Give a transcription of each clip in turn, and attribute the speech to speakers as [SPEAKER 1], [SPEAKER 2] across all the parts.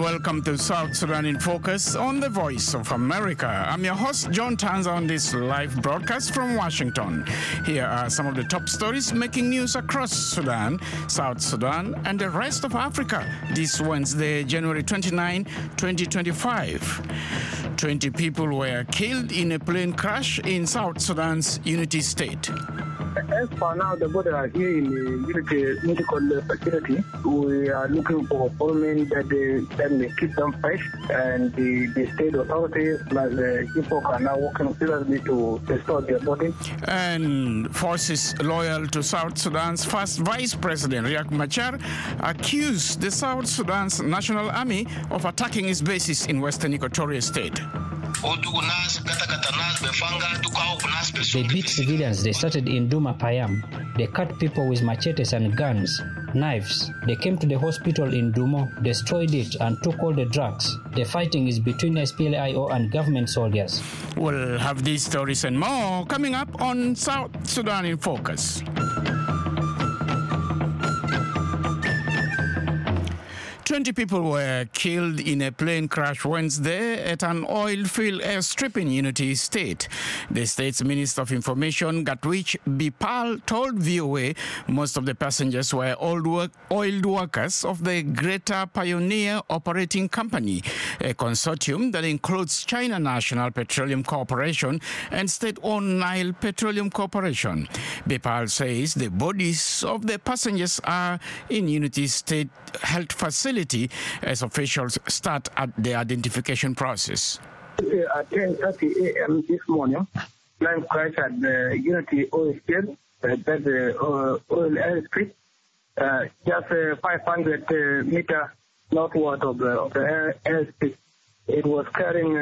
[SPEAKER 1] welcome to South Sudan in Focus on the Voice of America. I'm your host, John Tanza, on this live broadcast from Washington. Here are some of the top stories making news across Sudan, South Sudan, and the rest of Africa this Wednesday, January 29, 2025. 20 people were killed in a plane crash in South Sudan's Unity State.
[SPEAKER 2] As for now, the border are here in the Unity medical facility. We are looking for government that may keep them fresh, and the state authorities plus the people are now working seriously to restore their body.
[SPEAKER 1] And forces loyal to South Sudan's first Vice President, Riek Machar, accused the South Sudan's National Army of attacking its bases in Western Equatoria State.
[SPEAKER 3] They beat civilians. They started in Duma Payam. They cut people with machetes and guns, knives. They came to the hospital in Dumo, destroyed it, and took all the drugs. The fighting is between SPLA-IO and government soldiers.
[SPEAKER 1] We'll have these stories and more coming up on South Sudan in Focus. 20 people were killed in a plane crash Wednesday at an oil field airstrip in Unity State. The state's Minister of Information, Gatwich Bipal, told VOA most of the passengers were oil workers of the Greater Pioneer Operating Company, a consortium that includes China National Petroleum Corporation and state-owned Nile Petroleum Corporation. Bipal says the bodies of the passengers are in Unity State Health Facility as officials start at the identification process.
[SPEAKER 2] At 10:30 a.m. this morning, plane crash at the Unity oil field, that's the oil airstrip, just 500 meters northward of the airstrip. It was carrying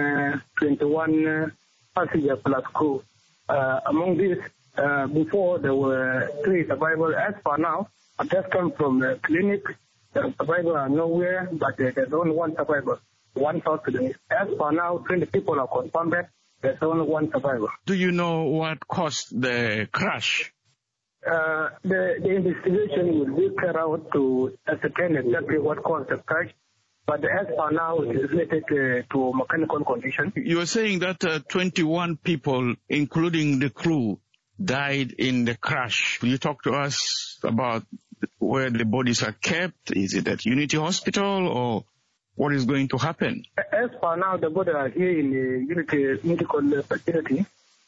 [SPEAKER 2] 21 passengers plus crew. Among these, before there were 3 survivors. As for now, I just come from the clinic. The survivors are nowhere, but there's only one survivor, one South Sudanese. As for now, 20 people are confirmed. There's only one survivor.
[SPEAKER 1] Do you know what caused the crash?
[SPEAKER 2] The investigation will be carried out to ascertain exactly what caused the crash. But as for now, it is related to mechanical condition.
[SPEAKER 1] You were saying that 21 people, including the crew, died in the crash. Will you talk to us about where the bodies are kept? Is it at Unity Hospital, or what is going to happen?
[SPEAKER 2] As for now, the bodies are here in the Unity medical facility.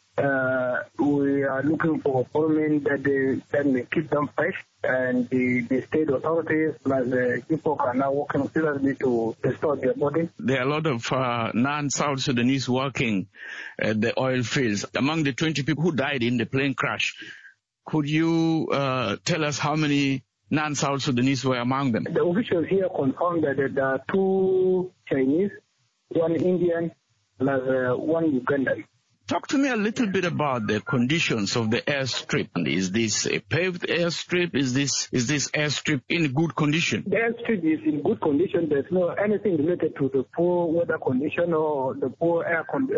[SPEAKER 2] We are looking for government that may keep them fresh, and the state authorities plus the people are now working seriously to restore their body.
[SPEAKER 1] There are a lot of non-South Sudanese working at the oil fields. Among the 20 people who died in the plane crash, could you tell us how many non-South Sudanese were among them?
[SPEAKER 2] The officials here confirmed that there are 2 Chinese, 1 Indian, plus 1 Ugandan.
[SPEAKER 1] Talk to me a little bit about the conditions of the airstrip. Is this a paved airstrip? Is this airstrip in good condition?
[SPEAKER 2] The airstrip is in good condition. There's no anything related to the poor weather condition or the poor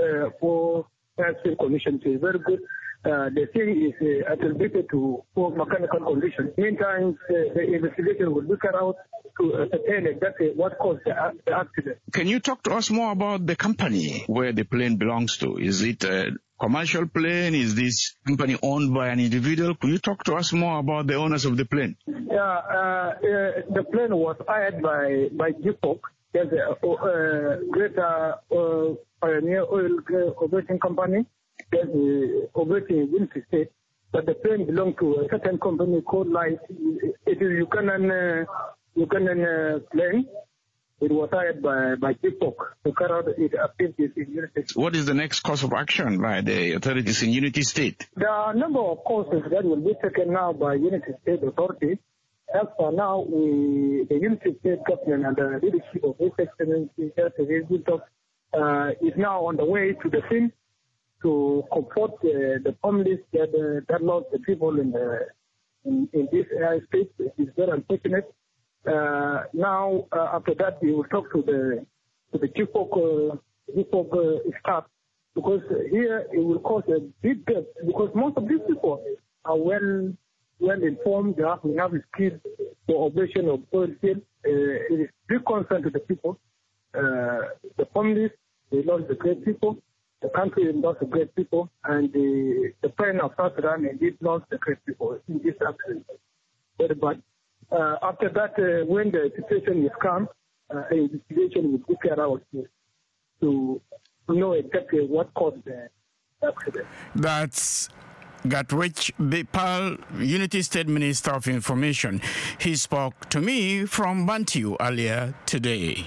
[SPEAKER 2] airstrip condition. It's very good. The thing is attributed to poor mechanical conditions. Meantime, the investigation will be carried out to ascertain exactly what caused the accident.
[SPEAKER 1] Can you talk to us more about the company where the plane belongs to? Is it a commercial plane? Is this company owned by an individual? Could you talk to us more about the owners of the plane?
[SPEAKER 2] The plane was hired by GPOC. There's a Greater Pioneer Oil Operating Company. There's operating in Unity State, but the plane belonged to a certain company called Light. It is Ugandan plane. It was hired by GPOC to carry out its activities in Unity State.
[SPEAKER 1] What is the next course of action by the authorities in Unity State?
[SPEAKER 2] There are a number of courses that will be taken now by Unity State authorities. As for now, the Unity State government and the leadership of His Excellency is now on the way to the scene to comfort the families that lost the people in this airspace. It is very unfortunate. Now, after that, we will talk to the GPOC staff, because here it will cause a big gap, because most of these people are well informed. They have enough skills for operation of oil field. It is big concern to the people. the families, they lost the great people, the country lost the great people, and the president of South Sudan indeed lost the great people in this accident. But after that, when the situation is calm, an investigation will be carried out to know exactly what caused the accident.
[SPEAKER 1] That's Gatwich Bipal, Unity State Minister of Information. He spoke to me from Bantu earlier today.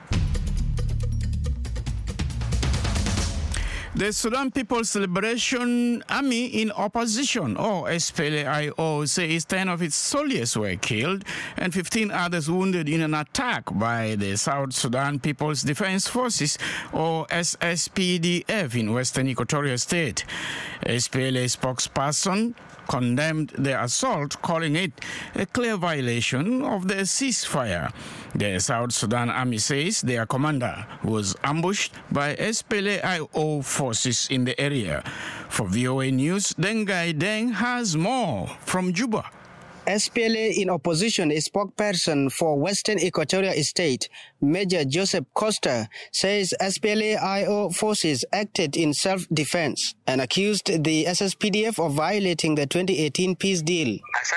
[SPEAKER 1] The Sudan People's Liberation Army in Opposition, or SPLA-IO, says 10 of its soldiers were killed and 15 others wounded in an attack by the South Sudan People's Defense Forces, or SSPDF, in Western Equatoria State. SPLA spokesperson condemned the assault, calling it a clear violation of the ceasefire. The South Sudan Army says their commander was ambushed by SPLA-IO forces in the area. For VOA News, Dengai Deng has more from Juba.
[SPEAKER 4] SPLA in Opposition, a spokesperson for Western Equatoria State, Major Joseph Costa, says SPLA-IO forces acted in self-defense and accused the SSPDF of violating the 2018 peace deal.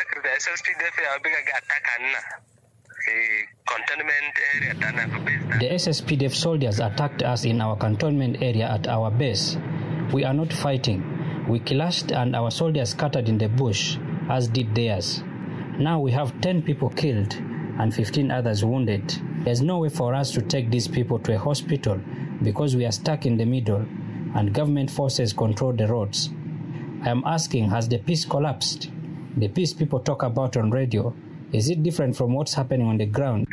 [SPEAKER 3] The SSPDF soldiers attacked us in our cantonment area at our base. We are not fighting. We clashed and our soldiers scattered in the bush, as did theirs. Now we have 10 people killed and 15 others wounded. There's no way for us to take these people to a hospital because we are stuck in the middle and government forces control the roads. I am asking, has the peace collapsed? The peace people talk about on radio, is it different from what's happening on the ground?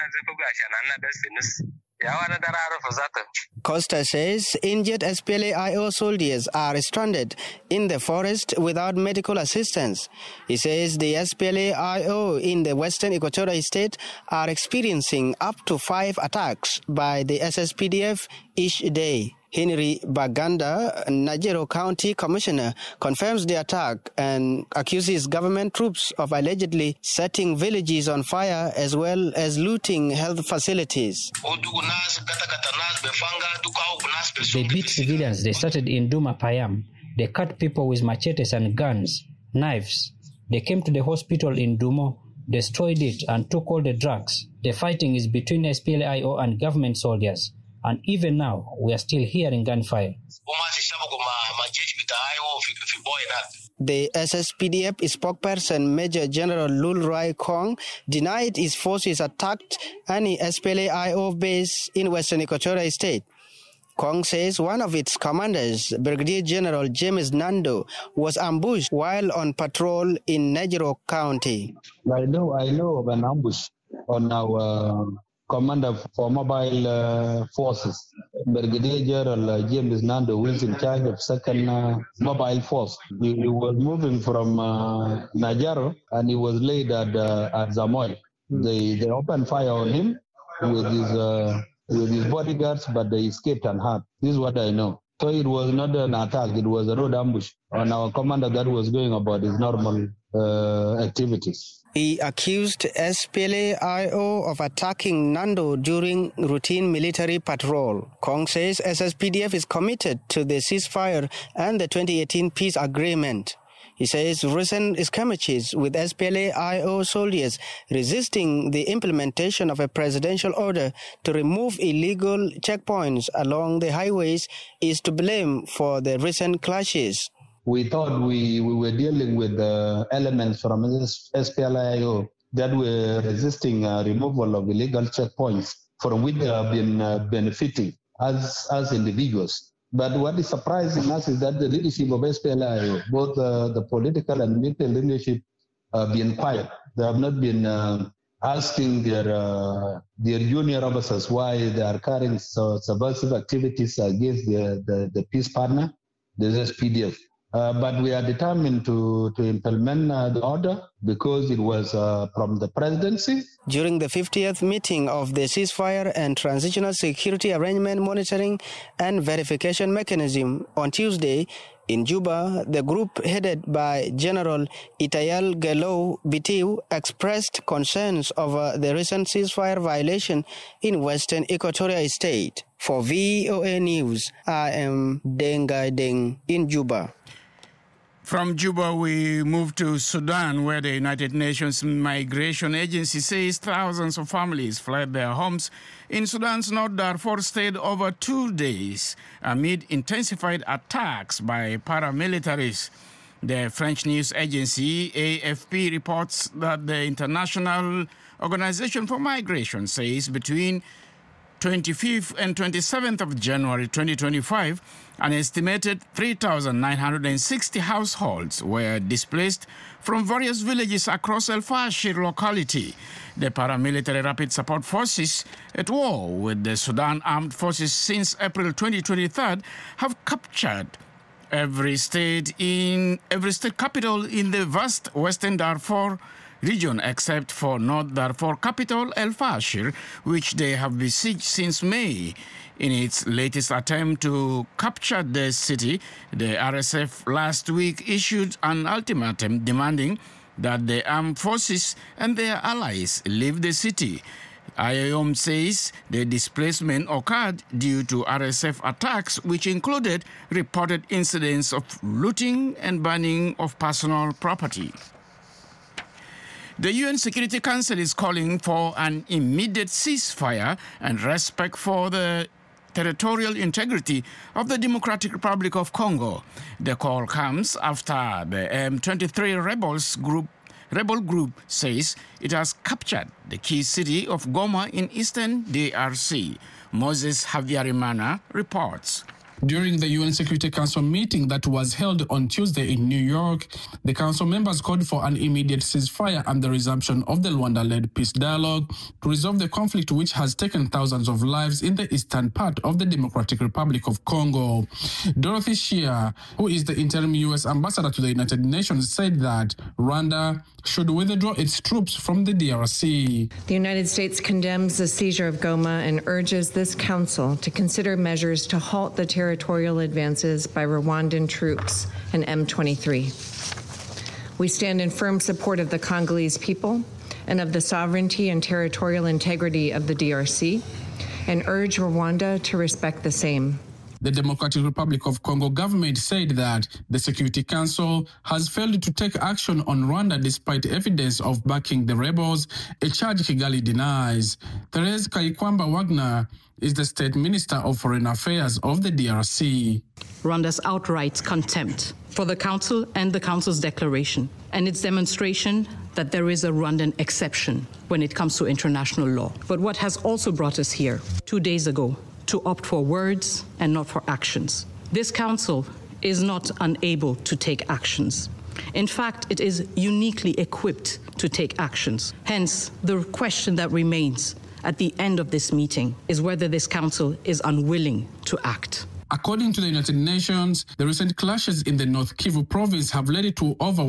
[SPEAKER 4] Costa says injured SPLA-IO soldiers are stranded in the forest without medical assistance. He says the SPLA-IO in the Western Equatoria State are experiencing up to 5 attacks by the SSPDF each day. Henry Baganda, Najero County Commissioner, confirms the attack and accuses government troops of allegedly setting villages on fire as well as looting health facilities.
[SPEAKER 3] They beat civilians. They started in Duma Payam. They cut people with machetes and guns, knives. They came to the hospital in Dumo, destroyed it and took all the drugs. The fighting is between SPLA-IO and government soldiers. And even now, we are still hearing gunfire.
[SPEAKER 4] The SSPDF spokesperson, Major General Lul Rai Kong, denied his forces attacked any SPLA-IO base in Western Equatoria State. Kong says one of its commanders, Brigadier General James Nando, was ambushed while on patrol in Najero County.
[SPEAKER 5] I know of an ambush on our commander for mobile forces, Brigadier General James Nando, who is in charge of 2nd Mobile Force. He was moving from Najaro and he was laid at Zamoy. They opened fire on him with his bodyguards, but they escaped unhurt. This is what I know. So it was not an attack, it was a road ambush on our commander that was going about his normal activities.
[SPEAKER 4] He accused SPLA-IO of attacking Nando during routine military patrol. Kong says SSPDF is committed to the ceasefire and the 2018 peace agreement. He says recent skirmishes with SPLA-IO soldiers resisting the implementation of a presidential order to remove illegal checkpoints along the highways is to blame for the recent clashes.
[SPEAKER 5] We thought we were dealing with elements from SPLA-IO that were resisting removal of illegal checkpoints from which they have been benefiting as individuals. But what is surprising us is that the leadership of SPLA-IO, both the political and military leadership, have been quiet. They have not been asking their junior officers why they are carrying subversive activities against the peace partner, the SPDF. But we are determined to implement the order because it was from the presidency.
[SPEAKER 4] During the 50th meeting of the Ceasefire and Transitional Security Arrangement Monitoring and Verification Mechanism on Tuesday In Juba, the group headed by General Itayel Gelou Bitiu expressed concerns over the recent ceasefire violation in Western Equatoria State. For VOA News, I am Dengai Deng in Juba.
[SPEAKER 1] From Juba, we move to Sudan, where the United Nations Migration Agency says thousands of families fled their homes in Sudan's North Darfur state over 2 days amid intensified attacks by paramilitaries. The French news agency AFP reports that the International Organization for Migration says between 25th and 27th of January 2025, an estimated 3,960 households were displaced from various villages across El Fashir locality. The paramilitary rapid support forces, at war with the Sudan Armed Forces since April 2023, have captured every state capital in the vast Western Darfur region except for North Darfur capital El Fashir, which they have besieged since May. In its latest attempt to capture the city, the RSF last week issued an ultimatum demanding that the armed forces and their allies leave the city. IOM says the displacement occurred due to RSF attacks, which included reported incidents of looting and burning of personal property. The UN Security Council is calling for an immediate ceasefire and respect for the territorial integrity of the Democratic Republic of Congo. The call comes after the M23 rebel group says it has captured the key city of Goma in eastern DRC. Moses Havyarimana reports.
[SPEAKER 6] During the UN Security Council meeting that was held on Tuesday in New York, the Council members called for an immediate ceasefire and the resumption of the Rwanda-led peace dialogue to resolve the conflict which has taken thousands of lives in the eastern part of the Democratic Republic of Congo. Dorothy Shea, who is the interim U.S. ambassador to the United Nations, said that Rwanda should withdraw its troops from the DRC.
[SPEAKER 7] The United States condemns the seizure of Goma and urges this council to consider measures to halt the territorial advances by Rwandan troops and M23. We stand in firm support of the Congolese people and of the sovereignty and territorial integrity of the DRC and urge Rwanda to respect the same.
[SPEAKER 6] The Democratic Republic of Congo government said that the Security Council has failed to take action on Rwanda despite evidence of backing the rebels, a charge Kigali denies. Therese Kayikwamba Wagner is the State Minister of Foreign Affairs of the DRC.
[SPEAKER 8] Rwanda's outright contempt for the Council and the Council's declaration and its demonstration that there is a Rwandan exception when it comes to international law. But what has also brought us here 2 days ago to opt for words and not for actions. This council is not unable to take actions. In fact, it is uniquely equipped to take actions. Hence, the question that remains at the end of this meeting is whether this council is unwilling to act.
[SPEAKER 6] According to the United Nations, the recent clashes in the North Kivu province have led to over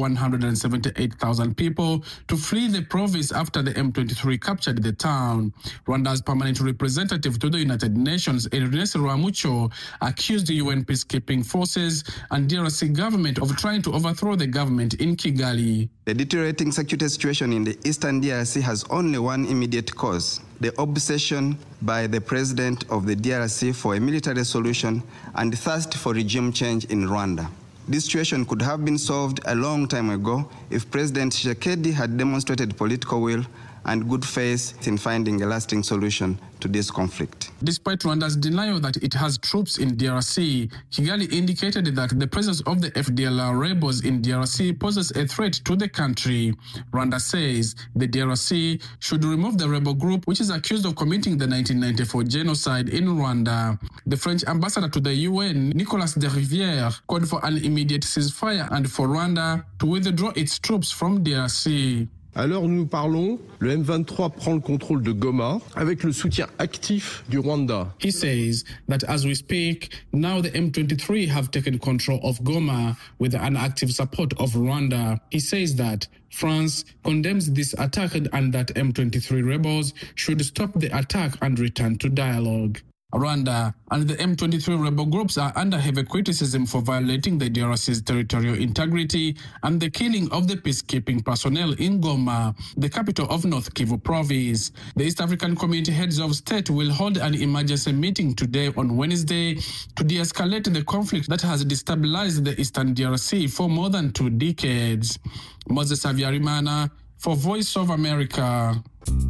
[SPEAKER 6] 178,000 people to flee the province after the M23 captured the town. Rwanda's permanent representative to the United Nations, Ernest Rwamucho, accused the UN peacekeeping forces and DRC government of trying to overthrow the government in Kigali.
[SPEAKER 9] The deteriorating security situation in the eastern DRC has only one immediate cause: the obsession by the president of the DRC for a military solution and thirst for regime change in Rwanda. This situation could have been solved a long time ago if President Tshisekedi had demonstrated political will and good faith in finding a lasting solution to this conflict.
[SPEAKER 6] Despite Rwanda's denial that it has troops in DRC, Kigali indicated that the presence of the FDLR rebels in DRC poses a threat to the country. Rwanda says the DRC should remove the rebel group which is accused of committing the 1994 genocide in Rwanda. The French ambassador to the UN, Nicolas de Rivière, called for an immediate ceasefire and for Rwanda to withdraw its troops from DRC.
[SPEAKER 10] À l'heure où nous parlons, le M23 prend le contrôle de Goma avec le soutien actif du Rwanda.
[SPEAKER 6] He says that as we speak, now the M23 have taken control of Goma with an active support of Rwanda. He says that France condemns this attack and that M23 rebels should stop the attack and return to dialogue. Rwanda and the M23 rebel groups are under heavy criticism for violating the DRC's territorial integrity and the killing of the peacekeeping personnel in Goma, the capital of North Kivu province. The East African Community Heads of State will hold an emergency meeting today on Wednesday to de-escalate the conflict that has destabilized the Eastern DRC for more than 2 decades. Moses Avyarimana for Voice of America.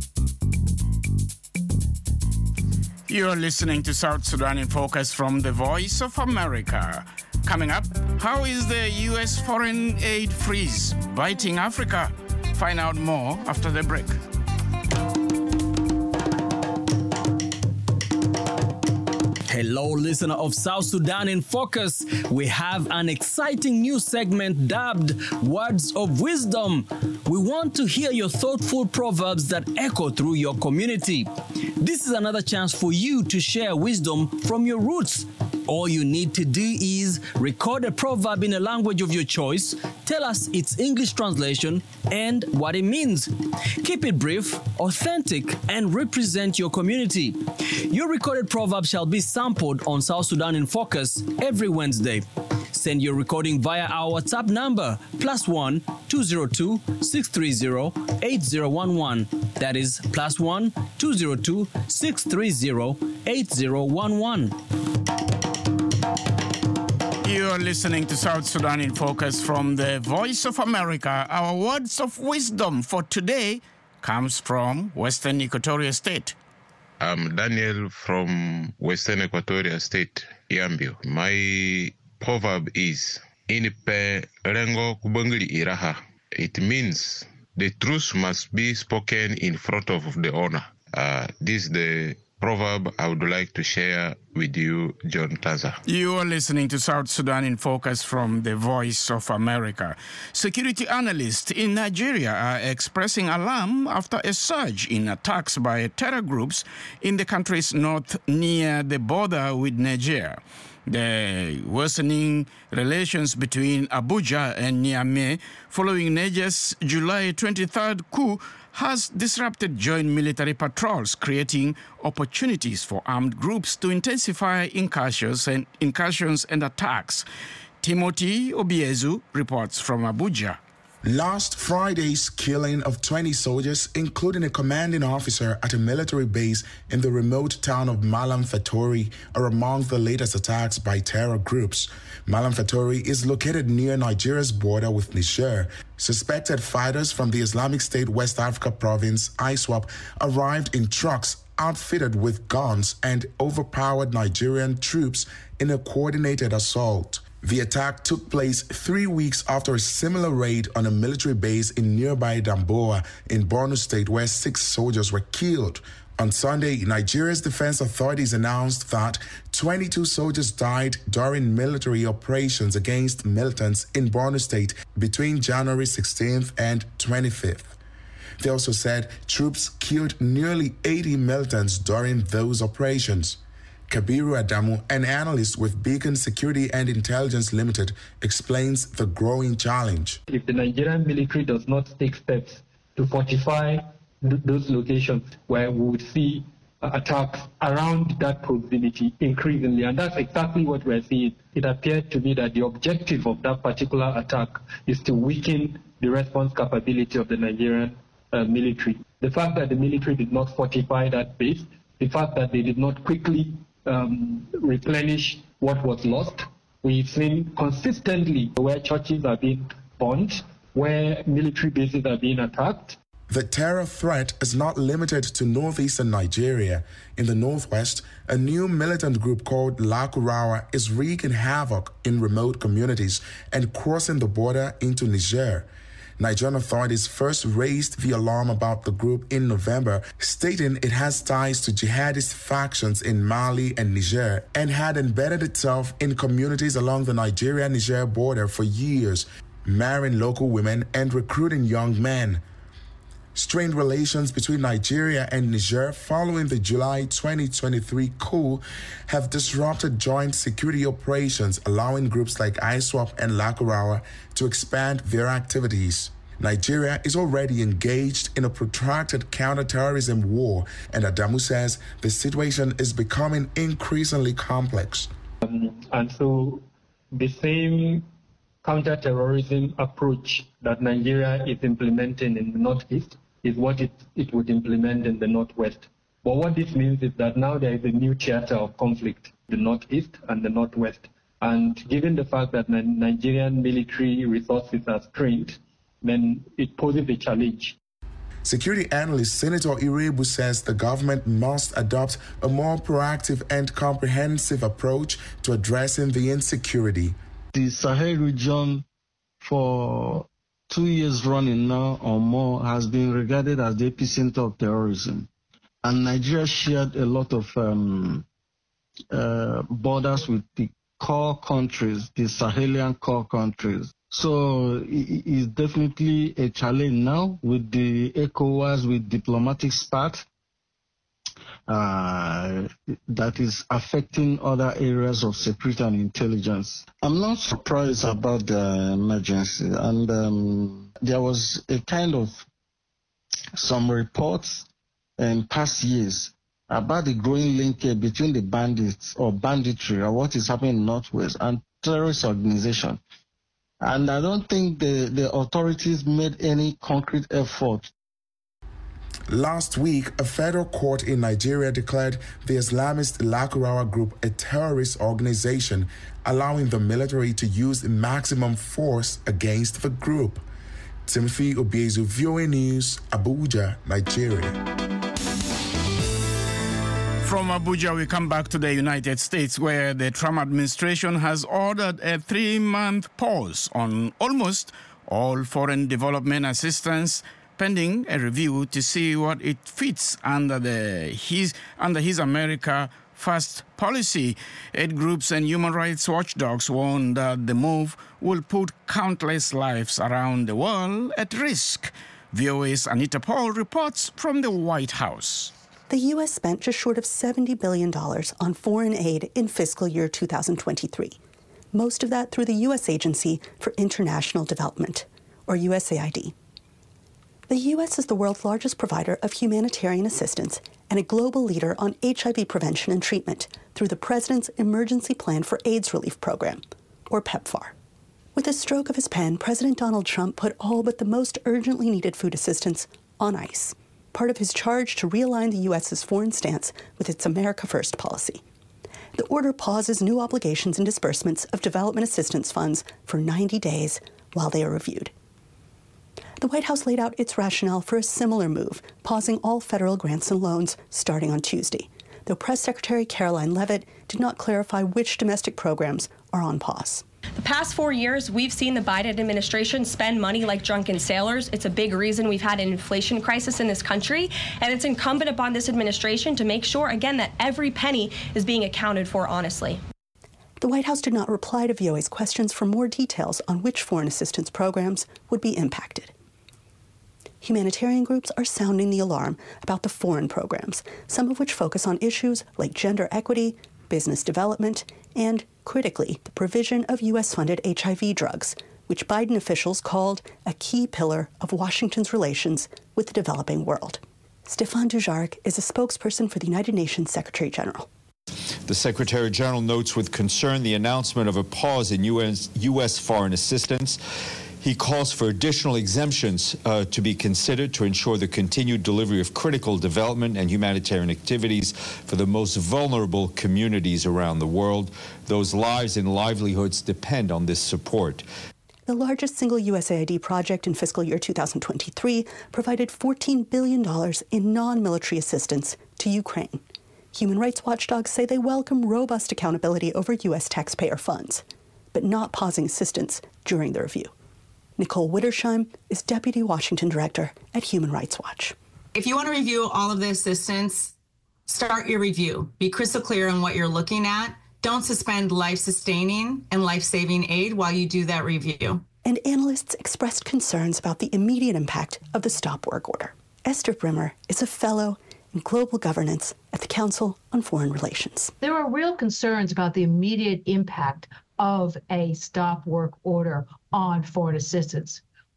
[SPEAKER 1] You're listening to South Sudan in Focus from the Voice of America. Coming up, how is the U.S. foreign aid freeze biting Africa? Find out more after the break.
[SPEAKER 11] Hello, listener of South Sudan in Focus. We have an exciting new segment dubbed Words of Wisdom. We want to hear your thoughtful proverbs that echo through your community. This is another chance for you to share wisdom from your roots. All you need to do is record a proverb in a language of your choice, tell us its English translation and what it means. Keep it brief, authentic, and represent your community. Your recorded proverb shall be sampled on South Sudan in Focus every Wednesday. Send your recording via our WhatsApp number +1 202 630 8011. That is +1 202 630 8011.
[SPEAKER 1] You're listening to South Sudan in Focus from the Voice of America. Our words of wisdom for today comes from Western Equatoria State.
[SPEAKER 12] I'm Daniel from Western Equatoria State, Yambio. My proverb is, Inipe rengo kubangili iraha. It means the truth must be spoken in front of the honor. This is the proverb I would like to share with you, John Taza.
[SPEAKER 1] You are listening to South Sudan in Focus from the Voice of America. Security analysts in Nigeria are expressing alarm after a surge in attacks by terror groups in the country's north near the border with Niger. The worsening relations between Abuja and Niamey following Niger's July 23rd coup has disrupted joint military patrols, creating opportunities for armed groups to intensify incursions and attacks. Timothy Obiezu reports from Abuja.
[SPEAKER 13] Last Friday's killing of 20 soldiers, including a commanding officer at a military base in the remote town of Malam Fatori, are among the latest attacks by terror groups. Malam Fatori is located near Nigeria's border with Niger. Suspected fighters from the Islamic State West Africa province, ISWAP, arrived in trucks outfitted with guns and overpowered Nigerian troops in a coordinated assault. The attack took place 3 weeks after a similar raid on a military base in nearby Damboa in Borno State, where 6 soldiers were killed. On Sunday, Nigeria's defense authorities announced that 22 soldiers died during military operations against militants in Borno State between January 16th and 25th. They also said troops killed nearly 80 militants during those operations. Kabiru Adamu, an analyst with Beacon Security and Intelligence Limited, explains the growing challenge.
[SPEAKER 14] If the Nigerian military does not take steps to fortify those locations where we would see attacks around that proximity increasingly, and that's exactly what we're seeing. It appeared to me that the objective of that particular attack is to weaken the response capability of the Nigerian military. The fact that the military did not fortify that base, the fact that they did not quickly replenish what was lost. We've seen consistently where churches are being bombed, where military bases are being attacked.
[SPEAKER 13] The terror threat is not limited to northeastern Nigeria. In the northwest, a new militant group called Lakurawa is wreaking havoc in remote communities and crossing the border into Niger. Nigerian authorities first raised the alarm about the group in November, stating it has ties to jihadist factions in Mali and Niger and had embedded itself in communities along the Nigeria-Niger border for years, marrying local women and recruiting young men. Strained relations between Nigeria and Niger following the July 2023 coup have disrupted joint security operations, allowing groups like ISWAP and Lakurawa to expand their activities. Nigeria is already engaged in a protracted counter-terrorism war, and Adamu says the situation is becoming increasingly complex.
[SPEAKER 14] And so the same counter-terrorism approach that Nigeria is implementing in the Northeast is what it would implement in the Northwest. But what this means is that now there is a new theater of conflict, the Northeast and the Northwest. And given the fact that Nigerian military resources are strained, then it poses a challenge.
[SPEAKER 13] Security analyst Senator Irebu says the government must adopt a more proactive and comprehensive approach to addressing the insecurity.
[SPEAKER 15] The Sahel region for 2 years running now or more has been regarded as the epicenter of terrorism. And Nigeria shared a lot of borders with the core countries, the Sahelian core countries. So it is definitely a challenge now with the ECOWAS, with diplomatic spat that is affecting other areas of security and intelligence. I'm not surprised about the emergency. And there was a kind of some reports in past years about the growing linkage between the bandits or banditry or what is happening in the Northwest and terrorist organization. And I don't think the authorities made any concrete effort.
[SPEAKER 13] Last week, a federal court in Nigeria declared the Islamist Lakurawa group a terrorist organization, allowing the military to use maximum force against the group. Timothy Obiezu, VOA News, Abuja, Nigeria.
[SPEAKER 1] From Abuja, we come back to the United States, where the Trump administration has ordered a 3-month pause on almost all foreign development assistance, pending a review to see what it fits under his America First policy. Aid groups and human rights watchdogs warn that the move will put countless lives around the world at risk. VOA's Anita Paul reports from the White House.
[SPEAKER 16] The U.S. spent just short of $70 billion on foreign aid in fiscal year 2023, most of that through the U.S. Agency for International Development, or USAID. The U.S. is the world's largest provider of humanitarian assistance and a global leader on HIV prevention and treatment through the President's Emergency Plan for AIDS Relief Program, or PEPFAR. With a stroke of his pen, President Donald Trump put all but the most urgently needed food assistance on ice, part of his charge to realign the U.S.'s foreign stance with its America First policy. The order pauses new obligations and disbursements of development assistance funds for 90 days while they are reviewed. The White House laid out its rationale for a similar move, pausing all federal grants and loans starting on Tuesday, though Press Secretary Caroline Leavitt did not clarify which domestic programs are on pause.
[SPEAKER 17] The past 4 years, we've seen the Biden administration spend money like drunken sailors. It's a big reason we've had an inflation crisis in this country, and it's incumbent upon this administration to make sure, again, that every penny is being accounted for honestly.
[SPEAKER 16] The White House did not reply to VOA's questions for more details on which foreign assistance programs would be impacted. Humanitarian groups are sounding the alarm about the foreign programs, some of which focus on issues like gender equity, business development, and, critically, the provision of U.S.-funded HIV drugs, which Biden officials called a key pillar of Washington's relations with the developing world. Stéphane Dujarric is a spokesperson for the United Nations Secretary General.
[SPEAKER 18] The Secretary General notes with concern the announcement of a pause in U.S. foreign assistance. He calls for additional exemptions to be considered to ensure the continued delivery of critical development and humanitarian activities for the most vulnerable communities around the world. Those lives and livelihoods depend on this support.
[SPEAKER 16] The largest single USAID project in fiscal year 2023 provided $14 billion in non-military assistance to Ukraine. Human rights watchdogs say they welcome robust accountability over U.S. taxpayer funds, but not pausing assistance during the review. Nicole Wittersheim is Deputy Washington Director at Human Rights Watch.
[SPEAKER 19] If you want to review all of the assistance, start your review. Be crystal clear on what you're looking at. Don't suspend life-sustaining and life-saving aid while you do that review.
[SPEAKER 16] And analysts expressed concerns about the immediate impact of the stop work order. Esther Brimmer is a fellow in global governance at the Council on Foreign Relations.
[SPEAKER 20] There are real concerns about the immediate impact of a stop work order on foreign assistance.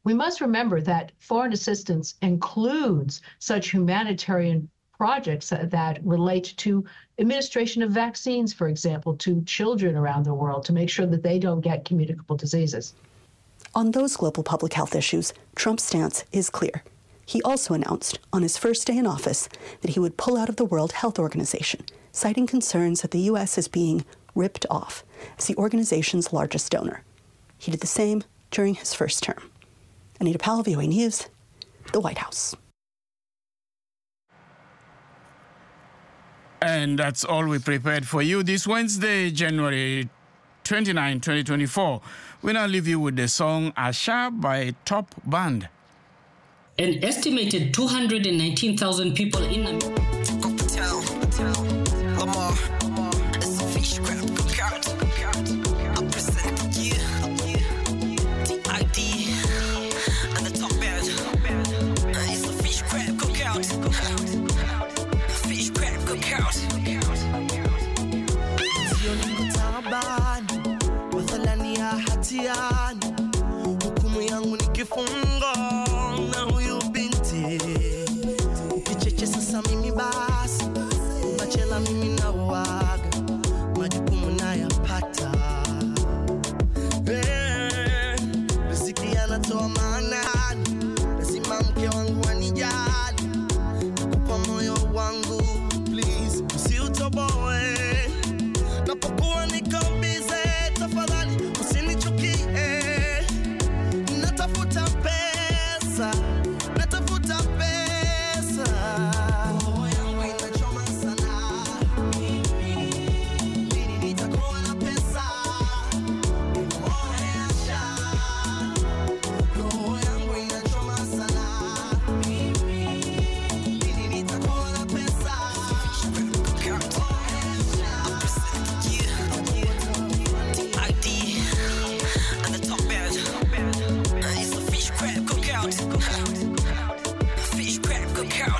[SPEAKER 20] We must remember that foreign assistance includes such humanitarian projects that relate to administration of vaccines, for example, to children around the world to make sure that they don't get communicable diseases.
[SPEAKER 16] On those global public health issues, Trump's stance is clear. He also announced on his first day in office that he would pull out of the World Health Organization, citing concerns that the U.S. is being ripped off as the organization's largest donor. He did the same during his first term. Anita Powell, VOA News, the White House.
[SPEAKER 1] And that's all we prepared for you this Wednesday, January 29, 2024. We now leave you with the song Asha by Top Band.
[SPEAKER 3] An estimated 219,000 people in
[SPEAKER 21] Lamar, it's a fish crab cookout. I present you D.I.D. and the top band. It's a fish crab cookout. Fish crab cookout. Sioni taabani, mathalani ya hatiani. Hukumu yangu ni kifungo na huyu binti. Ukicheche sasa mimi basi. Bachela mimi na waga, majukumu nayapata. Riziki anatoa maanani, lazima mke wangu anijali. Nakupa moyo wangu, please, usiutoboe. Napokuwa niko busy, tafadhali usinichukie. Natafuta pesa, natafuta pesa. Roho yangu inachoma sana. Lini nitakuwa na pesa? Asha. Roho yangu inachoma sana. Lini nitakuwa na pesa? D.I.D. and the top band. It's a fish crab cookout. Fish crab cookout.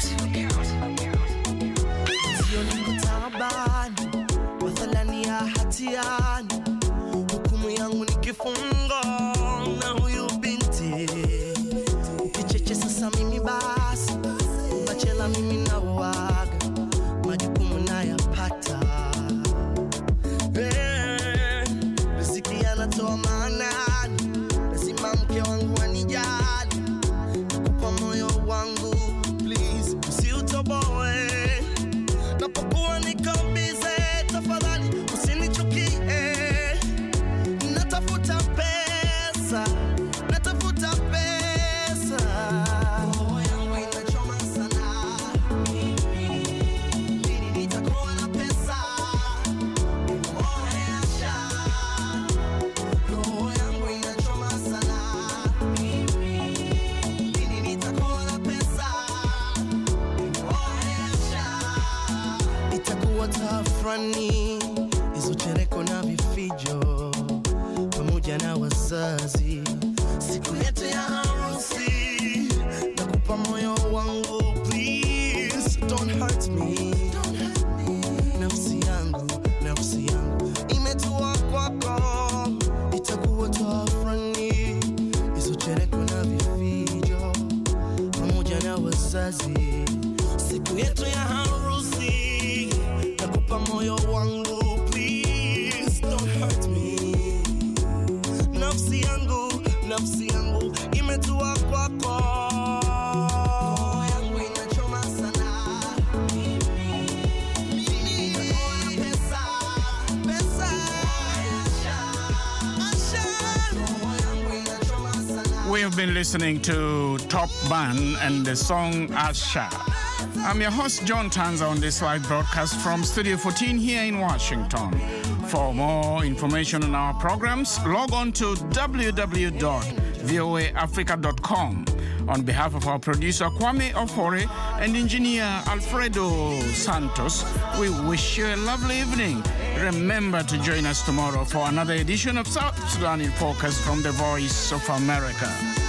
[SPEAKER 21] Sioni taabani, mathalani ya hatiani. Hukumu yangu ni kifungo na huyu binti. Ukicheche sasa mimi basi. Bachela mimi na waga, majukumu nayapata. Riziki anatoa maanani, lazima mke wangu anijali. Nakupa moyo wangu, please, usiutoboe. Napokuwa niko busy, tafadhali usinichukie. Natafuta pesa, natafuta pesa. Roho yangu inachoma sana. Lini nitakuwa na pesa? Asha. Roho yangu inachoma sana. Lini nitakuwa na pesa? Asha. Itakuwa tafrani, hizo chereko na vifijo pamoja na wazazi. Siku yetu ya harusi, nakupa moyo wangu, please don't hurt me. Nafsi yangu imetua kwako. Itakuwa tafrani, hizo chereko na vifijo pamoja na wazazi. Siku yetu ya harusi, nakupa moyo wangu, please don't hurt me. Nafsi yangu imetua kwako. Roho yangu inachoma sana. Lini nitakuwa na pesa? Asha. Roho yangu inachoma sana.
[SPEAKER 1] We have been listening to Top Band and the song Asha. I'm your host, John Tanza, on this live broadcast from Studio 14 here in Washington. For more information on our programs, log on to www.voaafrica.com. On behalf of our producer, Kwame Ofore, and engineer Alfredo Santos, we wish you a lovely evening. Remember to join us tomorrow for another edition of South Sudan in Focus from the Voice of America.